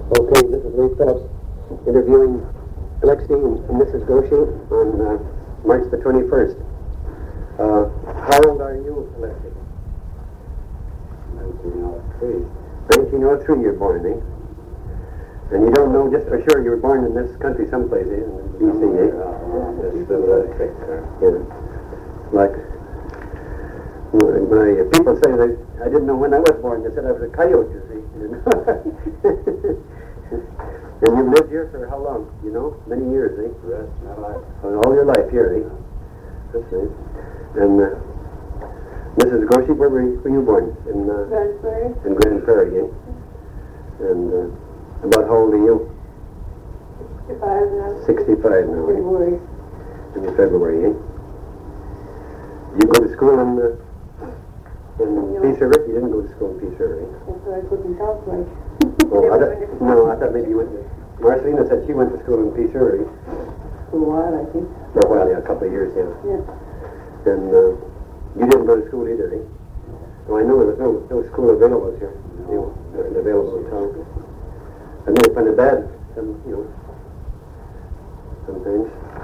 Okay, this is Lee Phillips interviewing Alexei and Mrs. Goshi on March the 21st. How old are you, Alexei? 1903. 1903 you're born, eh? And you don't know just for sure you were born in this country someplace, eh? In BC, eh? Yeah. Like, when people say that I didn't know when I was born, they said I was a coyote, you see. And you've lived here for how long? You know? Many years, eh? Yes, my life. All your life here, eh? That's right. And Mrs. Goshi, where were you born? In Grand Prairie. In Grand Prairie, eh? And about how old are you? 65 now. 65 now, eh? February. In February, eh? You go to school in Peace River? You didn't go to school in Peace River, eh? That's why I couldn't talk like. Oh, I thought maybe you went to... Marcelina said she went to school in Peace River, eh? For a while, I think. For a while, yeah, a couple of years, yeah. Yeah. And you didn't go to school either, eh? Oh, I know there was no school available here. You know, available in town. I mean, it's kind of bad, sometimes.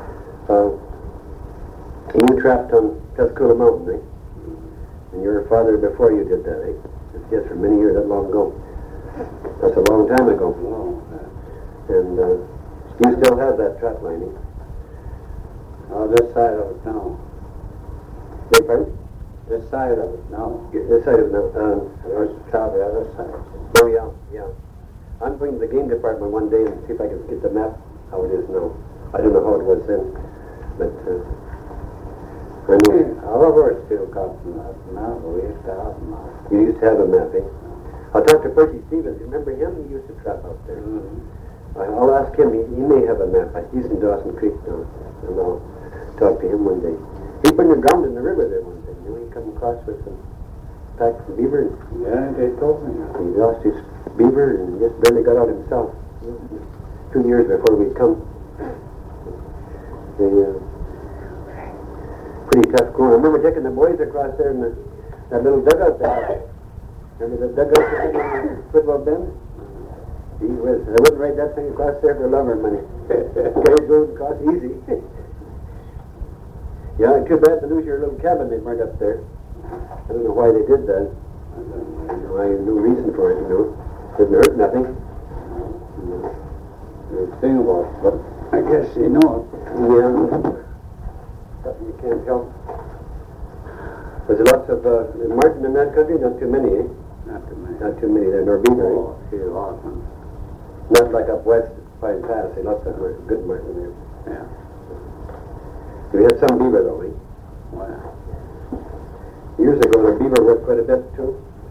You trapped on Tuscola Mountain, eh? And your father before you did that, eh? Yes, for many years, that long ago. That's a long time ago. And you still have that trap line, eh? Oh, this side of it now. Beg pardon? This side of it now. This side of the... There's a trap the other side. Oh, yeah. I'm going to the game department one day and see if I can get the map how it is now. I don't know how it was then, but I know. However, it's still got now. We used to have them now. You used to have a map, eh? I'll talk to Percy Stevens. You remember him? He used to trap out there. Mm-hmm. I'll ask him. He may have a map. He's in Dawson Creek now, and I'll talk to him one day. He put the ground in the river there one day. You know, he come across with some pack from beaver. Yeah, they told me. He lost his beaver and just barely got out himself. 2 years before we come. Pretty tough going. I remember taking the boys across there in that little dugout there. Remember the dugout in the football bend? Gee whiz, I wouldn't ride that thing across there for lumber money. Guys go across easy. Yeah, too bad to lose your little cabin they burned up there. I don't know why they did that. I have no reason for it, you know. Didn't hurt nothing. The thing about it, but I guess you know it. Yeah. Something you can't help. There's lots of marten in that country, not too many, eh? Not too many. Not too many. They're Norwegian. Oh, a few often. Not like up west, Pine Pass. They lots of good marten there. Yeah. We had some beaver though, eh? Well, Years ago, the beaver worked quite a bit too.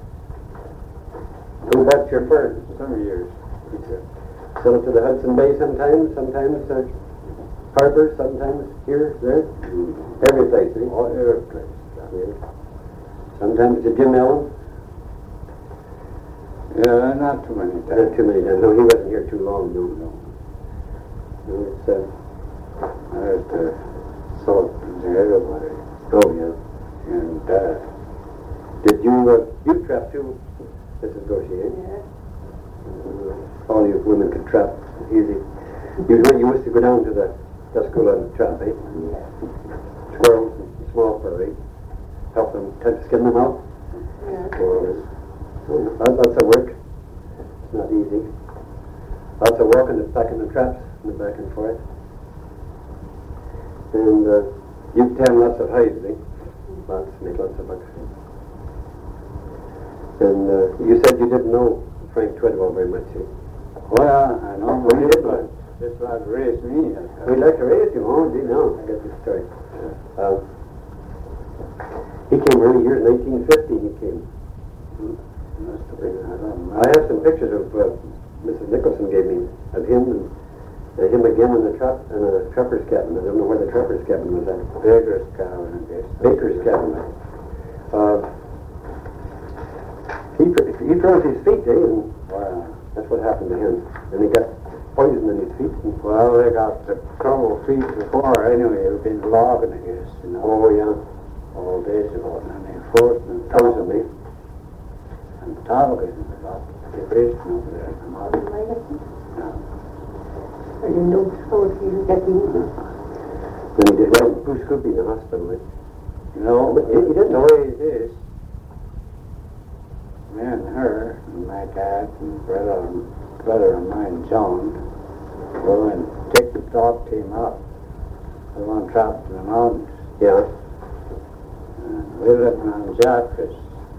Who bought your fur? some years. Sell it to the Hudson Bay sometimes Harbor, sometimes here, there. Every place, eh? Oh, every place. Yeah. Sometimes to Jim Allen. Yeah, not too many times. Not too many times. No, he wasn't here too long, no. No, it's, I had to salt and everybody. oh, yeah. And Did you trap too, Mrs. Goshi, eh? Yeah. All you women could trap easy. You used to go down to the Tuscola and trap, eh? Yeah. Squirrels and small fur, eh? Help them skin them out. Yeah. Lots of work. It's not easy. Lots of walking back in the traps and back and forth. And you tan lots of hides, eh? Make lots of bucks. And you said you didn't know Frank Treadwell very much, eh? well, I know. Well, you did one. This one raised me. We'd like to raise you. Oh, gee, no. I got this story. He came early years, 1950 he came. Must have been, I don't know. I have some pictures of Mrs. Nicholson gave me of him and him again in the trapper's cabin. I don't know where the trapper's cabin was at. Baker's cabin, I guess. Baker's cabin. He froze his feet, eh? And Well, that's what happened to him. And he got poison in his feet. And, well, they got the crumble feet before anyway. They've been logging, I guess, you know, oh, yeah. all days ago. And they froze and Frozen, eh? And toboggan about the prison over there in the mountain. No. I didn't know so if you get the When he did that, Bruce could be in the hospital. Like. No, But he didn't the know. way it is. Me and her, and my dad, and brother of mine, John, we went and take the dog team out. The one trapped in the mountains. Yeah. And we lived on Jacques.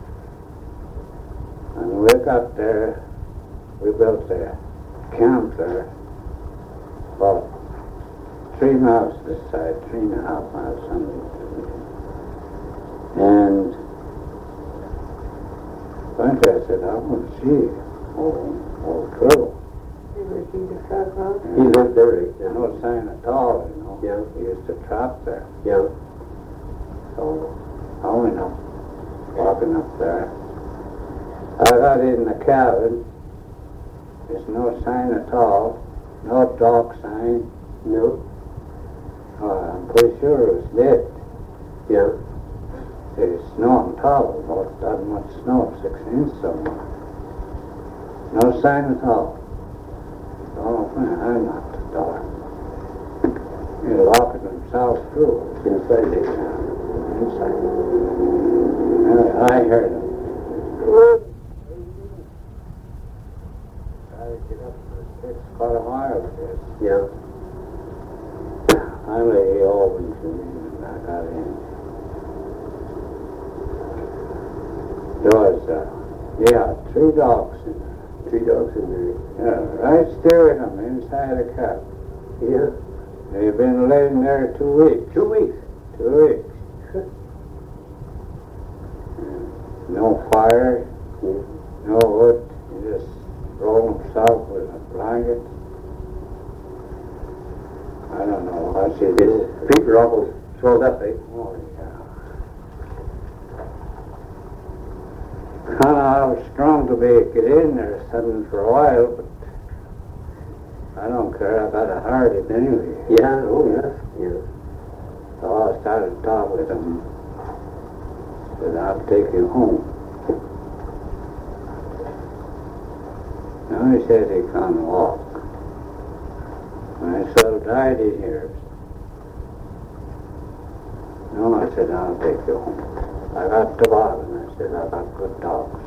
And when we got there, we built a camp there, about 3 miles this side, 3.5 miles something. And one day I said, I want to see old Trouble. You ever see the truck road? He lived there, right? Yeah. No sign at all, you know. Yeah. He used to trap there. Yeah. So I went up, walking up there. I got in the cabin. There's no sign at all. No dog sign. No? I'm pretty sure it was dead. Yeah. There's snow on top of it, that much snow, 6 inches somewhere. No sign at all. Oh, man, I'm not the dog. He locked himself too. Inside there. Inside. Anyway, I heard him. I get up, it takes quite a while to this. Yeah. Finally, he opened to me and I got in. There was, 3 dogs in there. 3 dogs in there. Yeah, right there with them inside the cab. Yeah. They've been laying there 2 weeks. 2 weeks. 2 weeks. No fire, Yeah. no wood. He just rolled himself with a blanket. I don't know how she did it. His feet were almost swelled up, eh? Oh, yeah. I was strong to get in there sudden for a while, but I don't care. I got a heart it anyway. Yeah, oh yes, yeah. So I started to talk with him. Said, I'll take you home. Now he said he can't walk. And I said, died in here. No, I said, I'll take you home. I got the bargain. I said, I got good dogs.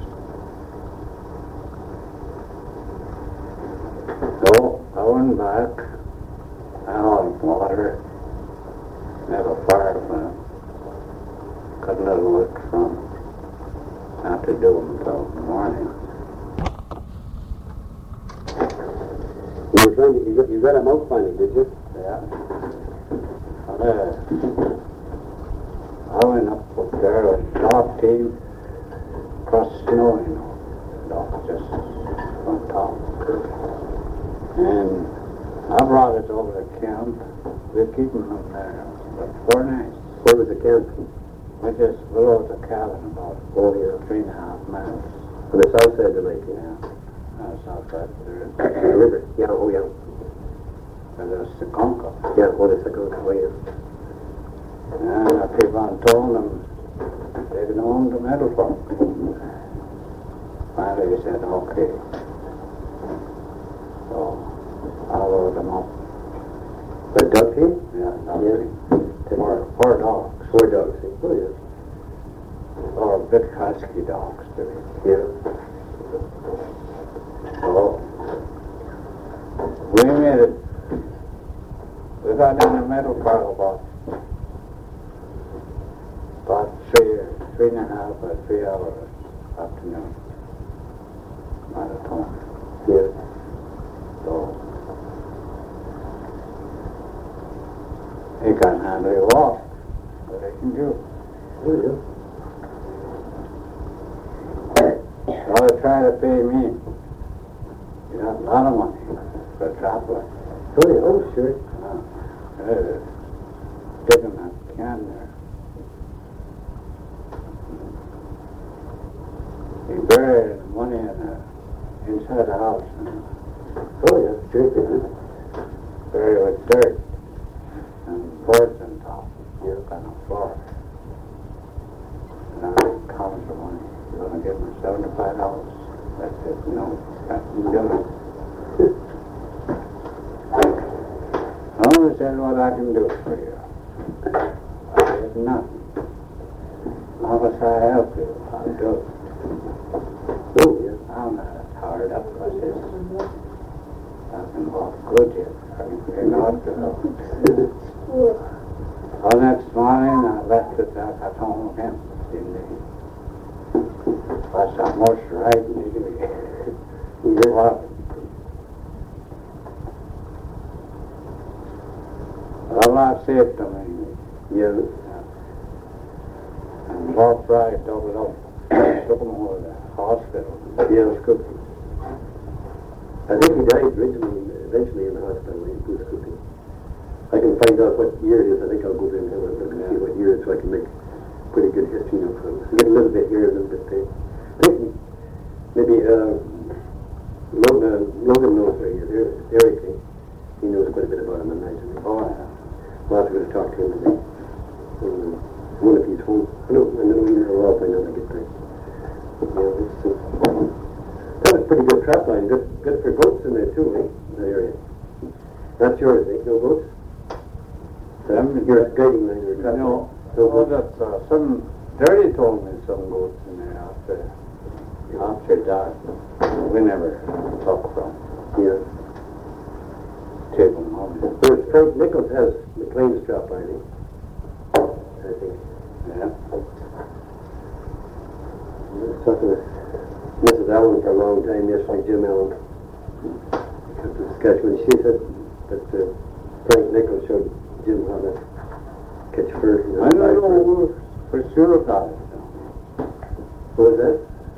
So I went back. I hauled water. Have a fire plant. Got a little work from. Not to do until the morning. You were trying to, you got him out finally, did you? Yeah. I went up there with the dog team across the snow, you know. Dog just on top. And I brought it over to camp. We're keeping them there for 4 nights. Where was the camp? We just below the cabin about Oh, yeah. 3.5 miles. On the south side of the lake, yeah. Yeah. That's outside there. The river, yeah, oh yeah. And there's the Conca. Yeah, oh, that's the good, oh yeah. And I keep on telling them they can own the metal farm. Finally he said, okay. So I loaded them up. The dog team? Yeah, Yeah. 4 dogs. 4 dogs, eh? Oh yeah. Or big husky dogs, too. Yeah. So we made it. We got in the metal park about 3.5 or 3 hours afternoon. Marathon. Yeah. So he can hardly walk, but he can do. Oh yeah. So they try to pay me. You got a lot of money for a traveler. Oh yeah, oh sure. Digging that can there. He buried money inside the house and Oh yeah, sure. buried with dirt and boards on top. You look on the floor. And I counted the money. You're going to give me $75. That's it, no, nothing doing. Oh, I said what I can do for you. There's nothing. How much I help you, I'll do it. Oh, yeah. I'm not hard up like this. I can walk good yet. I can get out to Well, next morning I left it, I got home again. That's almost right. You're what? Well, I saved them anyway. Yeah. And Bob Fry doubled up. Took him over to the hospital. Yeah, it's cooking. I think he died eventually in the hospital when he was cooking. I can find out what year it is. I think I'll go there and have a look and see what year it is so I can make pretty good history of it. Get a little bit here, a little bit there. I think maybe Logan knows where he is. Eric, he knows quite a bit about him, I imagine. Oh, yeah. We'll have to go to talk to him today. I wonder if he's home. I know either or I'll find out when I get back. Yeah, that was pretty good trap line. Good for goats in there too, eh? In that area. That's yours, eh? No goats? Your guiding line or trap line? No. Oh, that's some Dirty told me some goats in there after that. We never took from. Yeah. Take them home. Well, Frank Nichols has McLean's trap line, eh? I think. Yeah. I was talking to Mrs. Allen for a long time yesterday, Jim Allen. Come to Saskatchewan. She said that Frank Nichols showed Jim how to catch fur. I don't know for sure about it. What was that?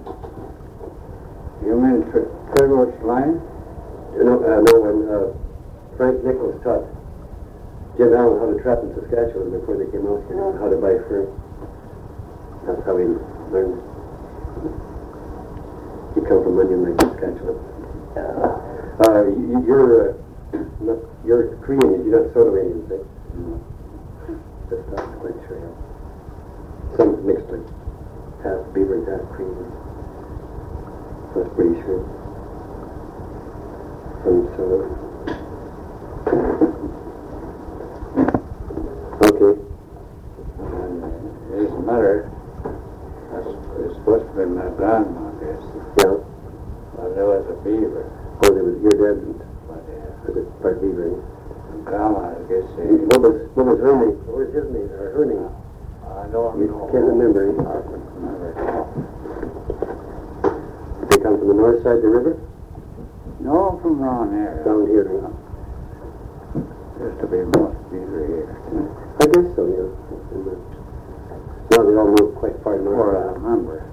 You mean Trevor line? No, when Frank Nichols taught Jim Allen how to trap in Saskatchewan before they came out here, and how to buy fur. That's how he learned. You come from Onion Lake, Saskatchewan. You're Korean, you're not Soto-Indians, eh? No. That's not quite sure. Some mixed like half beaver and half Korean. That's pretty sure. Okay. And his mother, that's supposed to be my grandma, I guess. Yeah. Well, there was a beaver. Oh, there was your dad and But part beaver. grandma, I guess. What was her name? What was his name? Or her name? I don't You know. can't remember. I can't remember. They come from the north side of the river? No, from around here. Down here. Used to be most beaver here. I guess so, yeah. Now they all moved quite far north. Or I remember.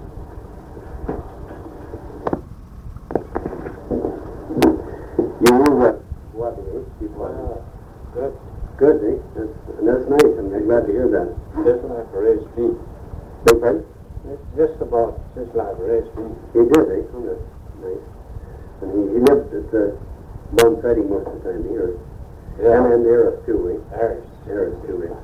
You were what, eh? Good. Good, eh? That's nice. I'm glad to hear that. Just like raised beef. Big pardon? It's just about just like raised beef. He did, eh? Oh, that's nice. And he lived at the Mount Siding most of the time here. Yeah. And Eris too, eh? Harris. Too, eh?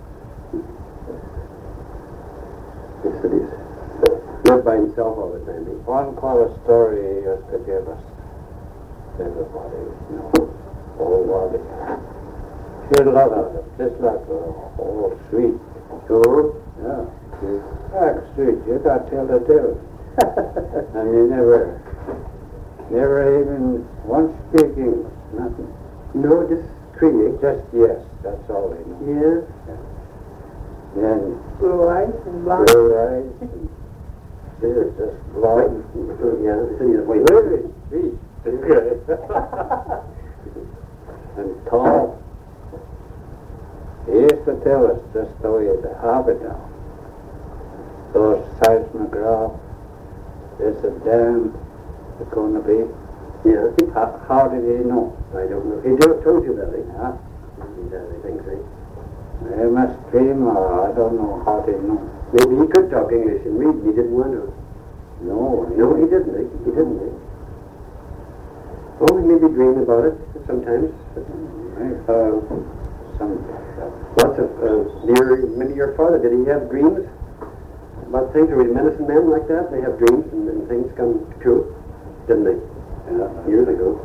He said he's lived by himself all the time, eh? One call a story he used to give us. Everybody, you know, old Wally. She had a lot of them, just like old sweet. Oh? Yeah. Like sweet, you got to tell the tale. And you never even once speak English, nothing. No, just Cree, Just yes, that's all they know. Yeah. Then Blue eyes and blonde. blue eyes, and she was just blonde. Yeah, they said he was white. Very sweet. And tall. He used to tell us just the way the habit now. Those seismograph, there's a dam that's going to be. Yeah. How did he know? I don't know. He told you that, eh? Yeah. He does, I think, eh? They must dream, or I don't know how they know. Maybe he could talk English and read, and he didn't want to. No, No, he didn't, eh? He didn't, eh? Oh, he maybe dream about it sometimes. Some Lots of, maybe your father, did he have dreams about things? Are we medicine men like that? They have dreams and things come true, didn't they? Yeah. Years ago.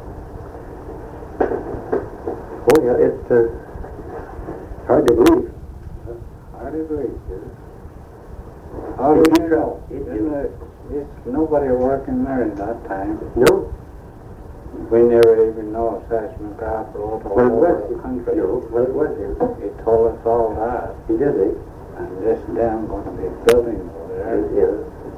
Oh yeah, it's hard to believe. Hard to believe. How do you know? It's nobody working there at that time. No. We never even know if Sash McGrath wrote all over the country. No, well it was, yeah. He told us all that. He did, eh? And this dam going to be building over there. Yeah.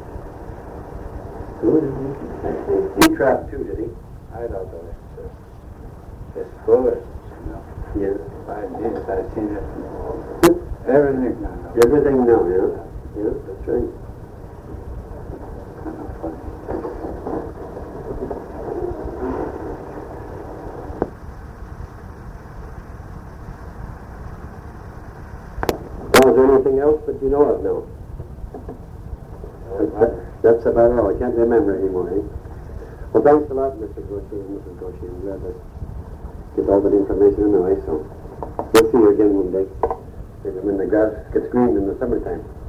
Who did he? He trapped too, did he? I don't know. It's foolish, you know. Yeah. I've seen it. Everything now. Everything now, yeah. Yeah, that's right. Kind of funny. Now, is there anything else that you know of now? That's about all. I can't remember anymore, eh? Well, thanks a lot, Mr. Goshen and Mrs. Goshen. I'm glad to get all that information anyway, so we'll see you again one day. Maybe when the grass gets green in the summertime.